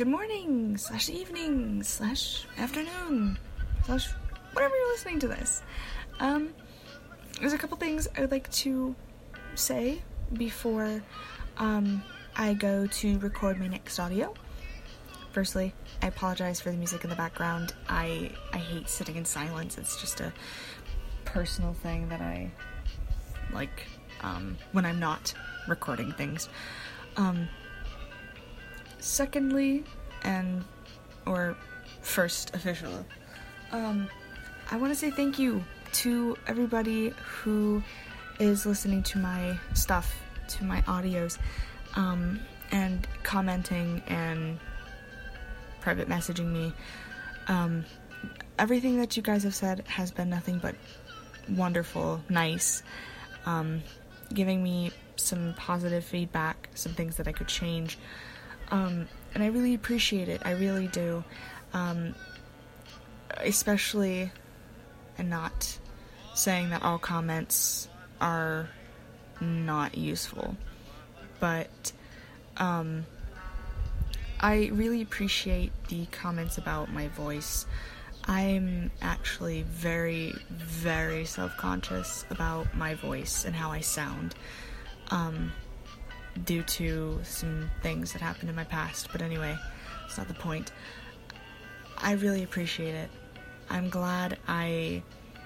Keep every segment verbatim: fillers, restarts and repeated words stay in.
good morning, slash evening, slash afternoon, slash whatever you're listening to this. Um, there's a couple things I would like to say before um, I go to record my next audio. Firstly, I apologize for the music in the background. I I hate sitting in silence. It's just a personal thing that I like um, when I'm not recording things. Um, secondly, and or first official, um, I want to say thank you to everybody who is listening to my stuff, to my audios, um, and commenting and private messaging me. Um, everything that you guys have said has been nothing but wonderful, nice, um, giving me some positive feedback, some things that I could change, um, and I really appreciate it. I really do, um, especially, and not saying that all comments are not useful, but, um, I really appreciate the comments about my voice. I'm actually very, very self-conscious about my voice and how I sound, um, due to some things that happened in my past, but anyway, it's not the point. I really appreciate it. I'm glad I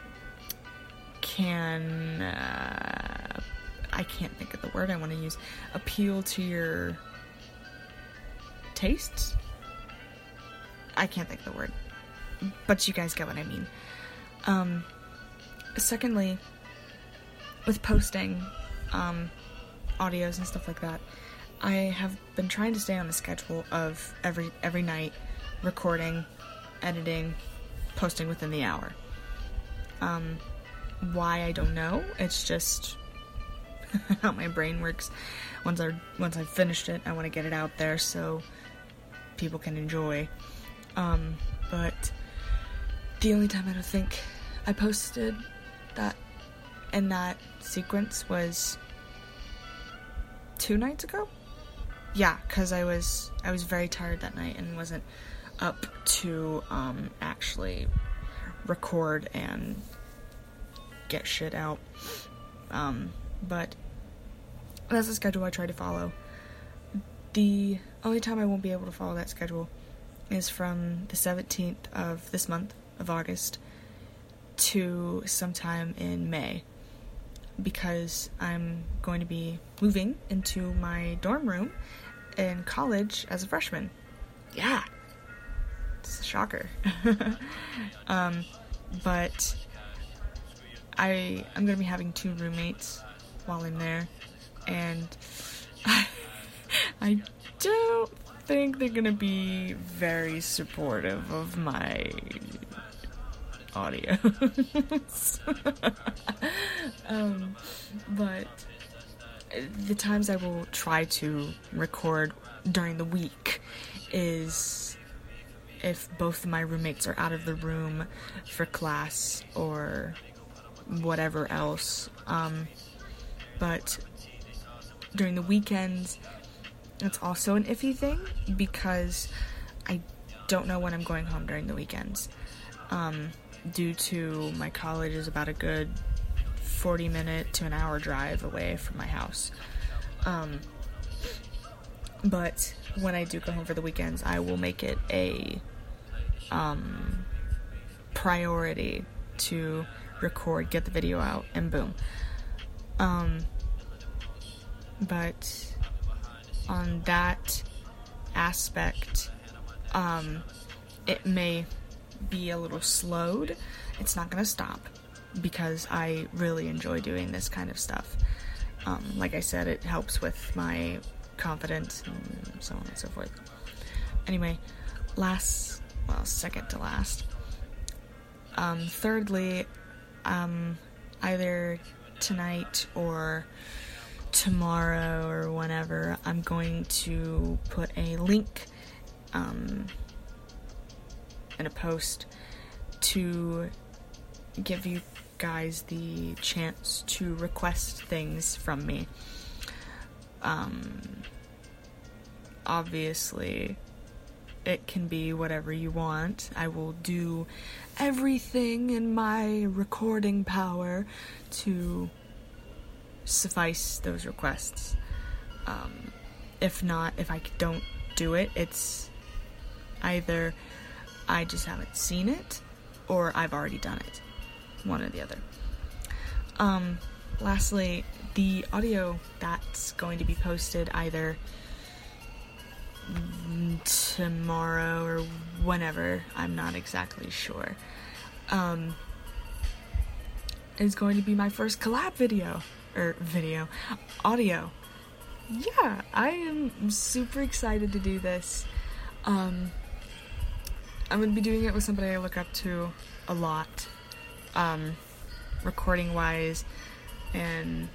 can, uh, I can't think of the word I want to use, appeal to your tastes? I can't think of the word, but you guys get what I mean. Um, secondly, with posting, um, audios and stuff like that, I have been trying to stay on the schedule of every, every night, recording, editing, posting within the hour. Um, why, I don't know. It's just how my brain works. Once I, once I've finished it, I want to get it out there so people can enjoy. Um, but the only time I don't think I posted that in that sequence was two nights ago? Yeah, because I was I was very tired that night and wasn't up to um, actually record and get shit out. Um, but that's the schedule I try to follow. The only time I won't be able to follow that schedule is from the seventeenth of this month of August to sometime in May, because I'm going to be moving into my dorm room in college as a freshman. Yeah, it's a shocker. um, but I I'm gonna be having two roommates while I'm there, and I, I don't think they're gonna be very supportive of my audio. um, but the times I will try to record during the week is if both of my roommates are out of the room for class or whatever else. Um, but during the weekends, it's also an iffy thing because I don't know when I'm going home during the weekends. Um, due to my college is about a good forty minute to an hour drive away from my house. Um, but when I do go home for the weekends, I will make it a um, priority to record, get the video out, and boom. Um, but on that aspect, um, it may be a little slowed. It's not gonna stop because I really enjoy doing this kind of stuff. Um, like I said, it helps with my confidence and so on and so forth. Anyway, last, well, second to last. Um, thirdly, um, either tonight or tomorrow or whenever, I'm going to put a link um, in a post to give you guys the chance to request things from me. Um, obviously, it can be whatever you want. I will do everything in my recording power to suffice those requests. Um, if not, if I don't do it, it's either I just haven't seen it, or I've already done it. One or the other. Um, lastly, the audio that's going to be posted either tomorrow or whenever, I'm not exactly sure, um, is going to be my first collab video, or video, audio. Yeah, I am super excited to do this. Um, I'm going to be doing it with somebody I look up to a lot, um, recording-wise and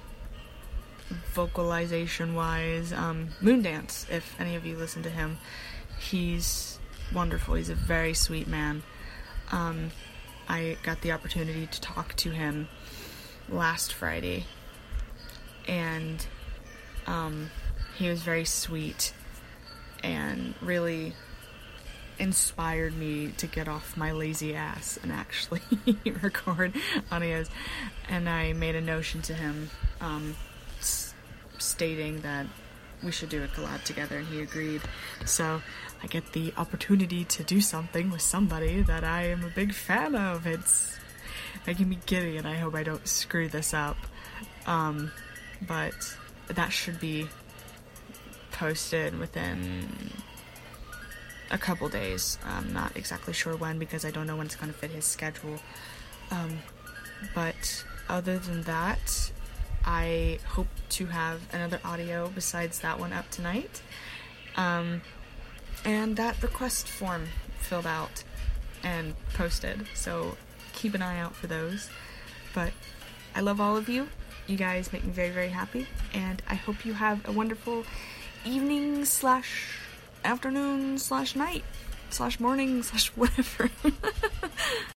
vocalization-wise. um, Moondance, if any of you listen to him. He's wonderful. He's a very sweet man. Um, I got the opportunity to talk to him last Friday, and um, he was very sweet and really inspired me to get off my lazy ass and actually record audios. And I made a notion to him, um, s- stating that we should do a collab together, and he agreed. So I get the opportunity to do something with somebody that I am a big fan of. It's making me giddy, and I hope I don't screw this up. Um, but that should be posted within a couple days. I'm not exactly sure when, because I don't know when it's going to fit his schedule. Um, but other than that, I hope to have another audio besides that one up tonight. Um, and that request form filled out and posted. So keep an eye out for those. But I love all of you. You guys make me very, very happy. And I hope you have a wonderful evening slash afternoon slash night slash morning slash whatever.